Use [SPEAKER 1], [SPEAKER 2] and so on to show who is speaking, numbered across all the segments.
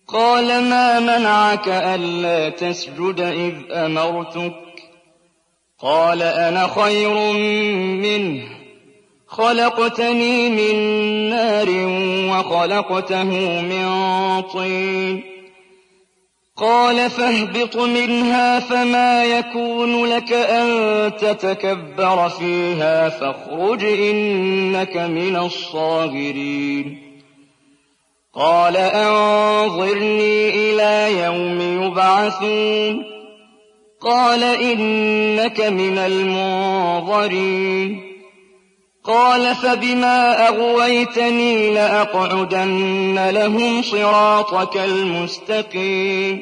[SPEAKER 1] قال ما منعك ألا تسجد إذ أمرتك قال أنا خير منه خلقتني من نار وخلقته من طين قال فاهبط منها فما يكون لك أن تتكبر فيها فاخرج إنك من الصاغرين قال أنظرني إلى يوم يبعثون قال إنك من المنظرين قال فبما أغويتني لأقعدن لهم صراطك المستقيم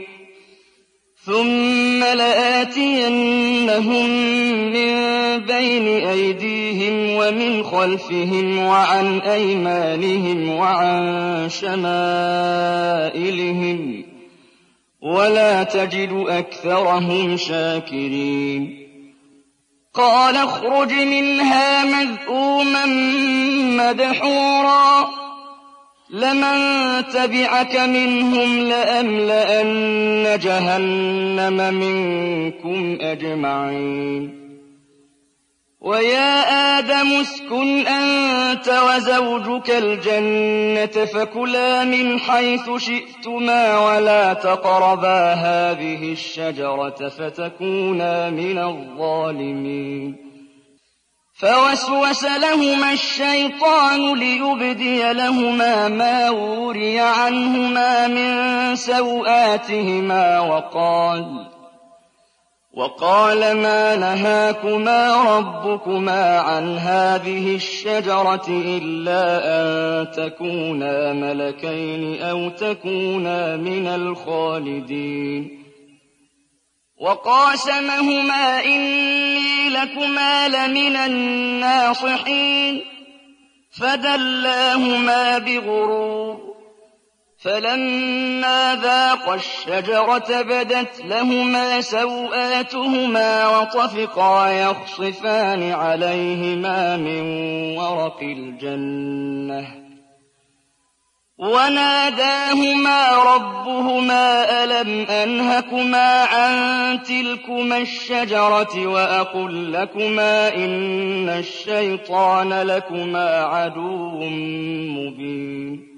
[SPEAKER 1] ثم لآتينهم من بين أيديهم ومن خلفهم وعن أيمانهم وعن شمائلهم ولا تجد أكثرهم شاكرين قال اخرج منها مذءوما مدحورا لمن تبعك منهم لأملأن جهنم منكم أجمعين ويا آدم اسكن أنت وزوجك الجنة فكلا من حيث شئتما ولا تقربا هذه الشجرة فتكونا من الظالمين فوسوس لهما الشيطان ليبدي لهما ما وري عنهما من سوآتهما وقال ما نهاكما ربكما عن هذه الشجرة إلا أن تكونا ملكين أو تكونا من الخالدين وقاسمهما إني لكما لمن الناصحين فدلاهما بغرور فلما ذاقا الشجرة بدت لهما سوآتهما وطفقا يخصفان عليهما من ورق الجنة وناداهما ربهما ألم أنهكما عن تلكما الشجرة وأقل لكما إن الشيطان لكما عدو مبين